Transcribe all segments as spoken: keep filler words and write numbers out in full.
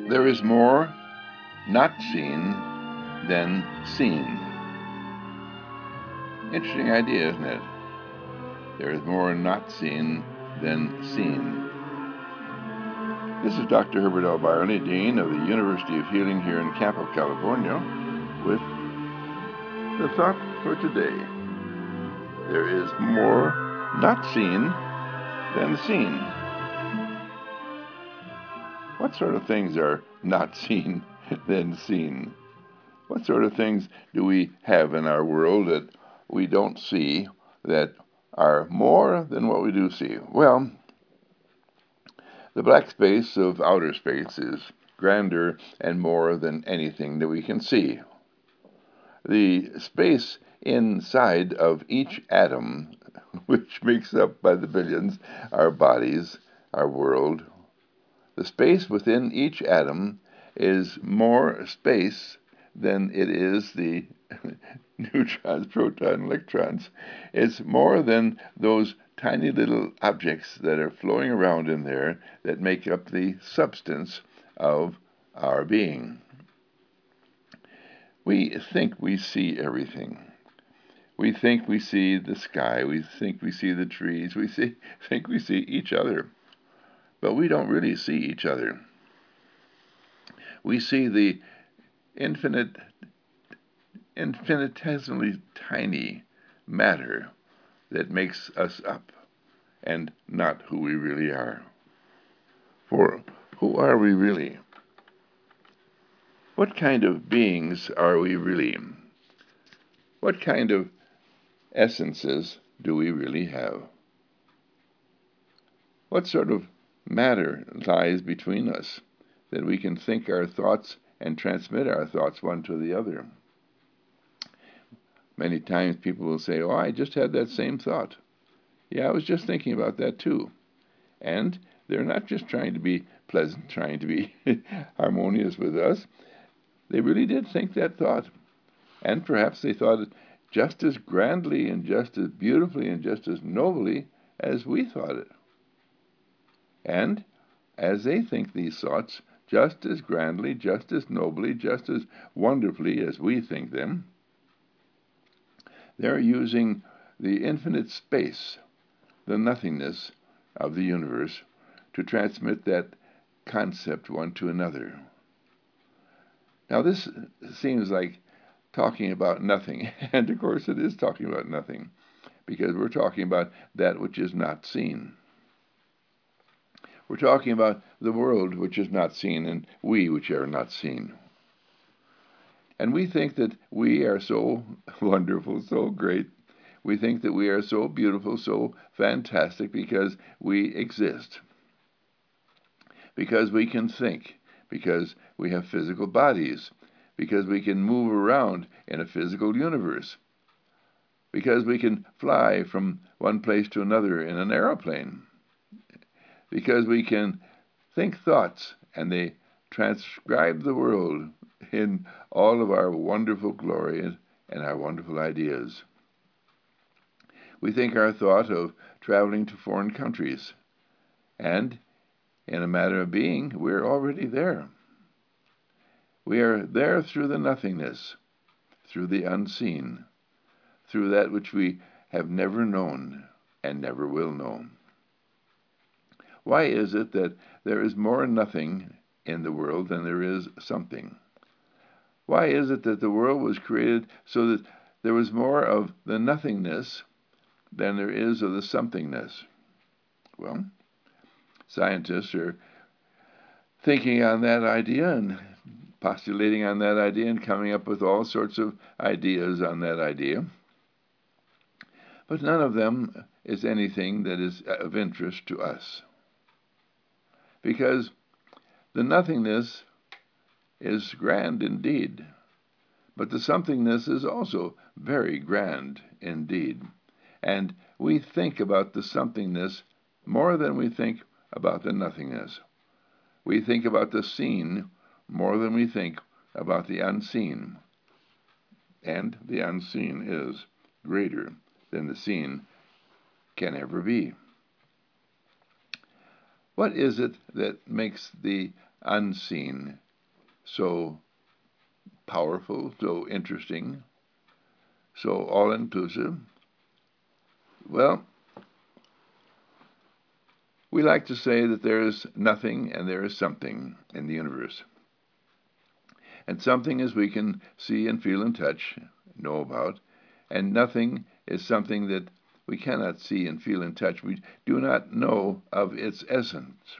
There is more not seen than seen. Interesting idea, isn't it? There is more not seen than seen. This is Doctor Herbert L. Byerly, Dean of the University of Healing here in Campo, California, with the thought for today. There is more not seen than seen. What sort of things are not seen than seen? What sort of things do we have in our world that we don't see that are more than what we do see? Well, the black space of outer space is grander and more than anything that we can see. The space inside of each atom, which makes up by the billions our bodies, our world, the space within each atom is more space than it is the neutrons, protons, electrons. It's more than those tiny little objects that are flowing around in there that make up the substance of our being. We think we see everything. We think we see the sky. We think we see the trees. We see, think we see each other. But we don't really see each other. We see the infinite, infinitesimally tiny matter that makes us up and not who we really are. For who are we really? What kind of beings are we really? What kind of essences do we really have? What sort of matter lies between us that we can think our thoughts and transmit our thoughts one to the other? Many times people will say, oh, I just had that same thought. Yeah, I was just thinking about that too. And they're not just trying to be pleasant, trying to be harmonious with us. They really did think that thought. And perhaps they thought it just as grandly and just as beautifully and just as nobly as we thought it. And as they think these thoughts just as grandly, just as nobly, just as wonderfully as we think them, they're using the infinite space, the nothingness of the universe, to transmit that concept one to another. Now this seems like talking about nothing, and of course it is talking about nothing, because we're talking about that which is not seen. We're talking about the world which is not seen, and we which are not seen. And we think that we are so wonderful, so great. We think that we are so beautiful, so fantastic because we exist. Because we can think, because we have physical bodies, because we can move around in a physical universe, because we can fly from one place to another in an aeroplane, because we can think thoughts and they transcribe the world in all of our wonderful glory and our wonderful ideas. We think our thought of traveling to foreign countries, and in a matter of being, we're already there. We are there through the nothingness, through the unseen, through that which we have never known and never will know. Why is it that there is more nothing in the world than there is something? Why is it that the world was created so that there was more of the nothingness than there is of the somethingness? Well, scientists are thinking on that idea and postulating on that idea and coming up with all sorts of ideas on that idea. But none of them is anything that is of interest to us. Because the nothingness is grand indeed, but the somethingness is also very grand indeed. And we think about the somethingness more than we think about the nothingness. We think about the seen more than we think about the unseen. And the unseen is greater than the seen can ever be. What is it that makes the unseen so powerful, so interesting, so all-inclusive? Well, we like to say that there is nothing and there is something in the universe. And something is we can see and feel and touch, know about, and nothing is something that we cannot see and feel and touch. We do not know of its essence.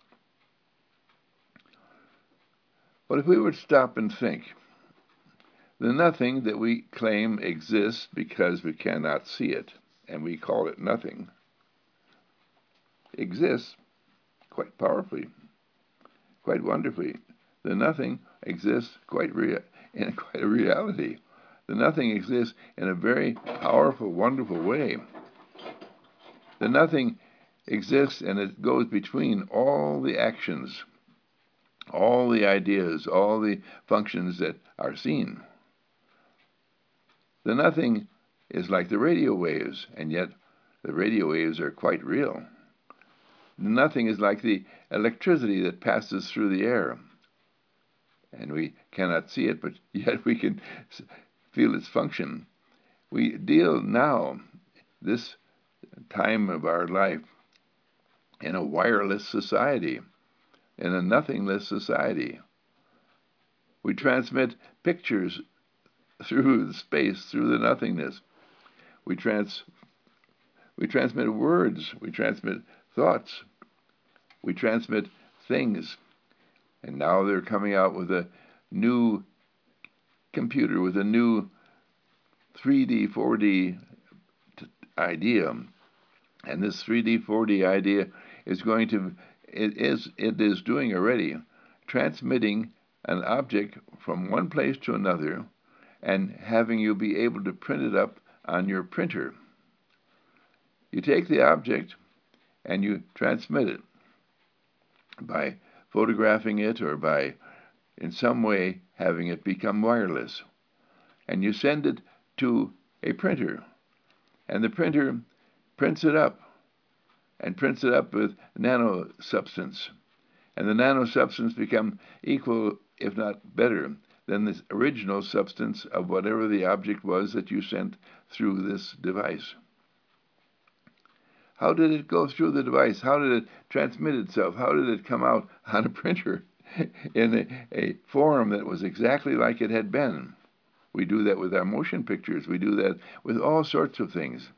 But if we were to stop and think, the nothing that we claim exists because we cannot see it, and we call it nothing, exists quite powerfully, quite wonderfully. The nothing exists quite rea- in quite a reality. The nothing exists in a very powerful, wonderful way. The nothing exists and it goes between all the actions, all the ideas, all the functions that are seen. The nothing is like the radio waves, and yet the radio waves are quite real. The nothing is like the electricity that passes through the air, and we cannot see it, but yet we can feel its function. We deal now, this time of our life, in a wireless society, in a nothingless society. We transmit pictures through space, through the nothingness. We trans we transmit words, we transmit thoughts, we transmit things. And now they're coming out with a new computer, with a new three D, four D idea. And this three D, four D idea is going to, it is, it is doing already, transmitting an object from one place to another and having you be able to print it up on your printer. You take the object and you transmit it by photographing it or by in some way having it become wireless. And you send it to a printer, and the printer prints it up and prints it up with nanosubstance. And the nanosubstance become equal, if not better, than the original substance of whatever the object was that you sent through this device. How did it go through the device? How did it transmit itself? How did it come out on a printer in a, a form that was exactly like it had been? We do that with our motion pictures. We do that with all sorts of things.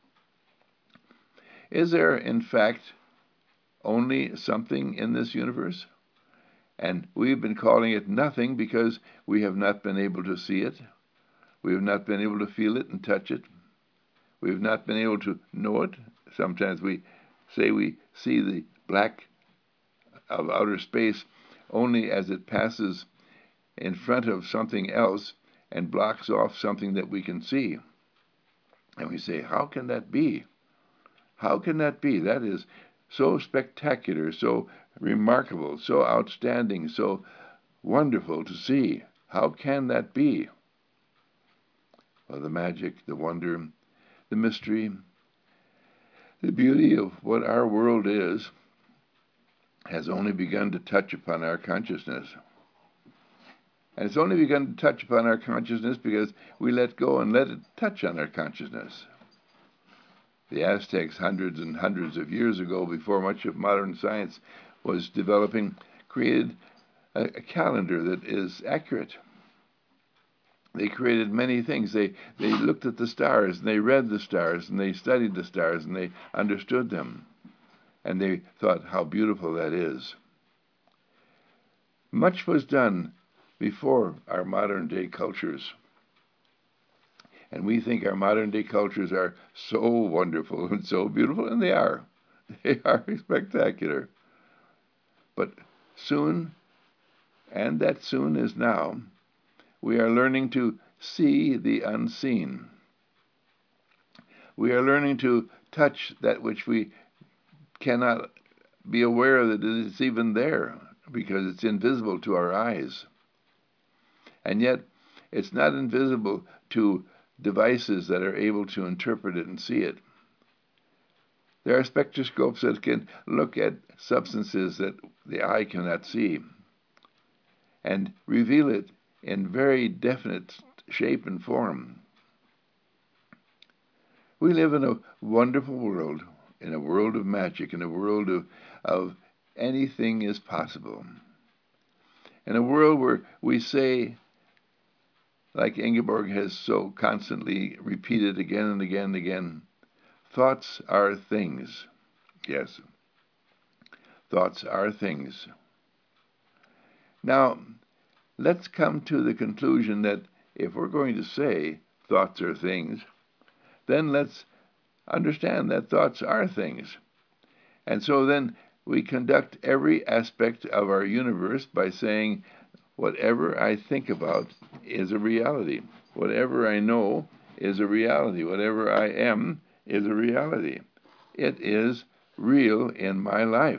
Is there, in fact, only something in this universe? And we've been calling it nothing because we have not been able to see it. We have not been able to feel it and touch it. We have not been able to know it. Sometimes we say we see the black of outer space only as it passes in front of something else and blocks off something that we can see. And we say, how can that be? How can that be? That is so spectacular, so remarkable, so outstanding, so wonderful to see. How can that be? Well, the magic, the wonder, the mystery, the beauty of what our world is has only begun to touch upon our consciousness. And it's only begun to touch upon our consciousness because we let go and let it touch on our consciousness. The Aztecs, hundreds and hundreds of years ago, before much of modern science was developing, created a, a calendar that is accurate. They created many things. They, they looked at the stars, and they read the stars, and they studied the stars, and they understood them. And they thought how beautiful that is. Much was done before our modern-day cultures. And we think our modern-day cultures are so wonderful and so beautiful, and they are. They are spectacular. But soon, and that soon is now, we are learning to see the unseen. We are learning to touch that which we cannot be aware that it is even there because it's invisible to our eyes. And yet, it's not invisible to devices that are able to interpret it and see it. There are spectroscopes that can look at substances that the eye cannot see. and reveal it in very definite shape and form. We live in a wonderful world, in a world of magic, in a world of, of anything is possible. In a world where we say, like Ingeborg has so constantly repeated again and again and again, thoughts are things. Yes, thoughts are things. Now, let's come to the conclusion that if we're going to say thoughts are things, then let's understand that thoughts are things. And so then we conduct every aspect of our universe by saying, whatever I think about is a reality. Whatever I know is a reality. Whatever I am is a reality. It is real in my life.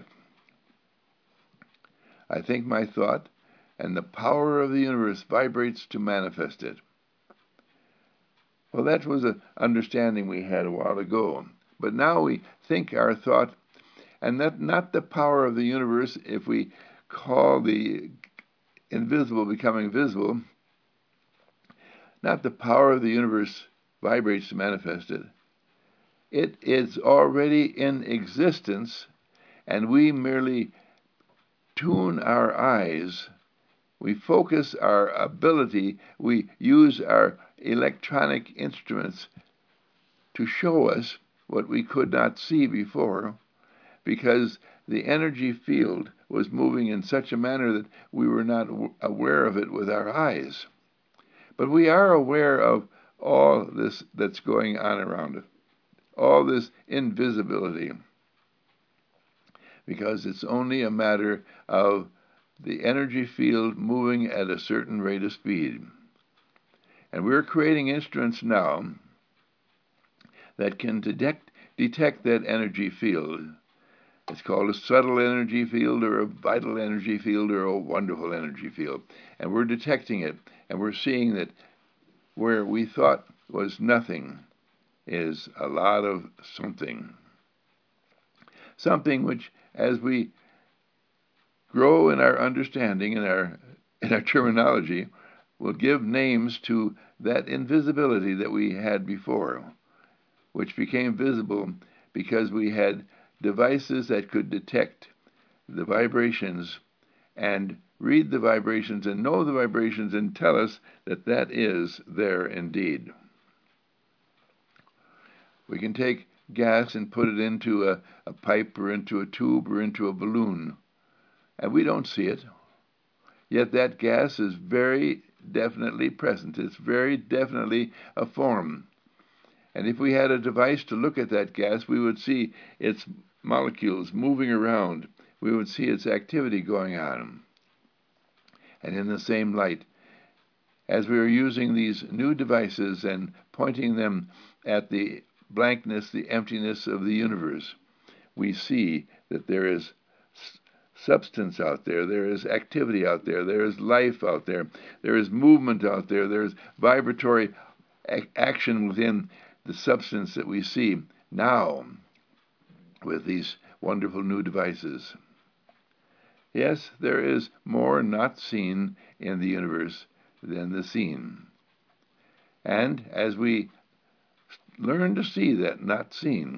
I think my thought, and the power of the universe vibrates to manifest it. Well, that was an understanding we had a while ago. But now we think our thought, and that not the power of the universe, if we call the invisible becoming visible, not the power of the universe vibrates to manifest it. It is already in existence, and we merely tune our eyes. We focus our ability, we use our electronic instruments to show us what we could not see before, because the energy field was moving in such a manner that we were not aware of it with our eyes. But we are aware of all this that's going on around us, all this invisibility, because it's only a matter of the energy field moving at a certain rate of speed. And we're creating instruments now that can detect, detect that energy field. It's called a subtle energy field or a vital energy field or a wonderful energy field. And we're detecting it, and we're seeing that where we thought was nothing is a lot of something. Something which, as we grow in our understanding and our, in our terminology, will give names to that invisibility that we had before, which became visible because we had devices that could detect the vibrations and read the vibrations and know the vibrations and tell us that that is there indeed. We can take gas and put it into a, a pipe or into a tube or into a balloon, and we don't see it. Yet that gas is very definitely present. It's very definitely a form. And if we had a device to look at that gas, we would see its molecules moving around. We would see its activity going on. And in the same light, as we are using these new devices and pointing them at the blankness, the emptiness of the universe, we see that there is substance out there, there is activity out there, there is life out there, there is movement out there, there is vibratory ac- action within the substance that we see now with these wonderful new devices. Yes, there is more not seen in the universe than the seen. And as we learn to see that not seen,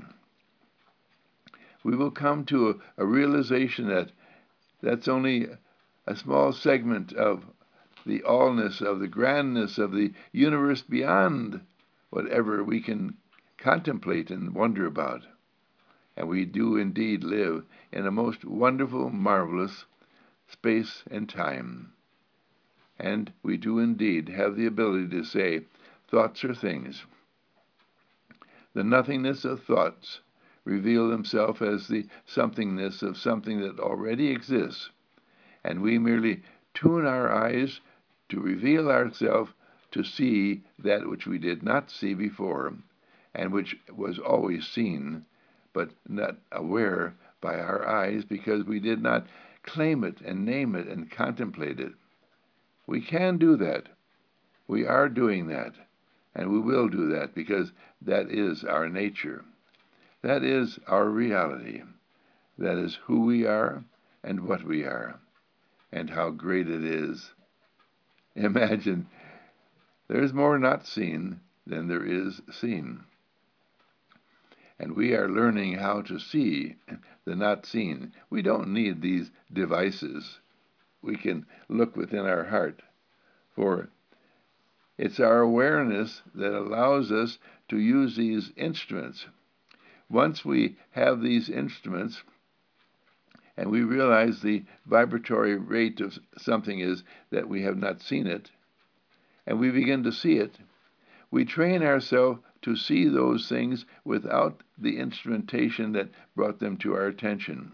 we will come to a, a realization that that's only a small segment of the allness, of the grandness of the universe beyond whatever we can contemplate and wonder about. And we do indeed live in a most wonderful, marvelous space and time. And we do indeed have the ability to say, thoughts are things. The nothingness of thoughts reveal themselves as the somethingness of something that already exists, and we merely tune our eyes to reveal ourselves to see that which we did not see before, and which was always seen, but not aware by our eyes because we did not claim it and name it and contemplate it. We can do that. We are doing that, and we will do that because that is our nature. That is our reality. That is who we are and what we are. and how great it is. Imagine, there's more not seen than there is seen. And we are learning how to see the not seen. We don't need these devices. We can look within our heart, for it's our awareness that allows us to use these instruments. Once we have these instruments and we realize the vibratory rate of something is that we have not seen it, and we begin to see it, we train ourselves to see those things without the instrumentation that brought them to our attention.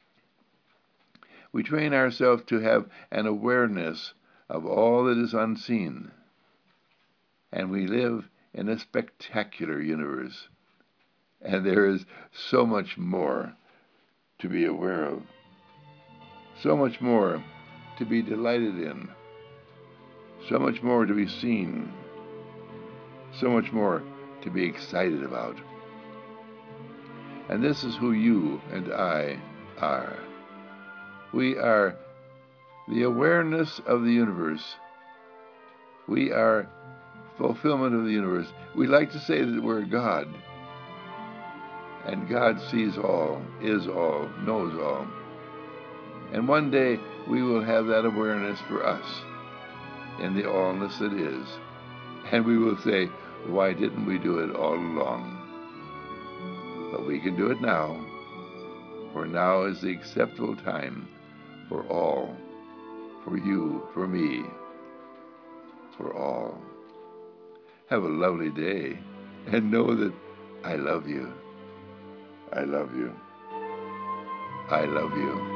We train ourselves to have an awareness of all that is unseen. And we live in a spectacular universe. And there is so much more to be aware of. So much more to be delighted in. So much more to be seen. So much more to be excited about. And this is who you and I are. We are the awareness of the universe. We are fulfillment of the universe. We like to say that we're God. And God sees all, is all, knows all. And one day we will have that awareness for us in the allness that is. And we will say, why didn't we do it all along? But we can do it now, for now is the acceptable time for all, for you, for me, for all. Have a lovely day, and know that I love you. I love you. I love you.